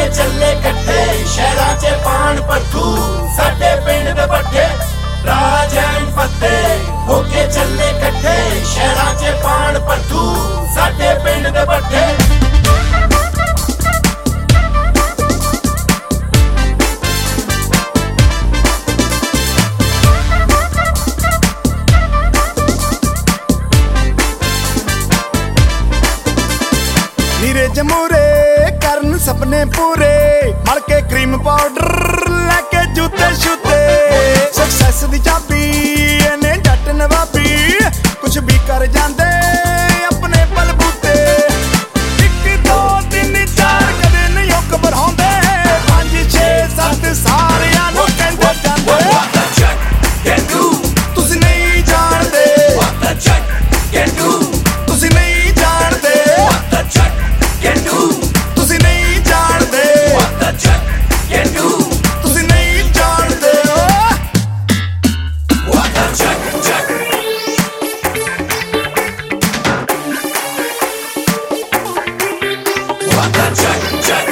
के चले कट्ठे शहरां च पान पत्थू साडे पिंड दे पट्ठे राज एंड फतेह होके चले कट्ठे शहरां च पान पत्थू साडे पिंड दे पट्ठे। नीरे जमूरे करन सपने पूरे मल के क्रीम पाउडर लेके जूते शूते सक्सेस दी चाबी ने जट नवाबी कुछ भी कर जांदे अपने बलबूते। एक दो तीन चार कदे नहीं घबराउंदे 5 6 7 सारियां नूं कहंदे जांदे तुसीं नहीं जाणदे तुसीं नहीं जाणदे तुसीं नहीं जाणदे तुसीं नहीं जाणदे What the check, check.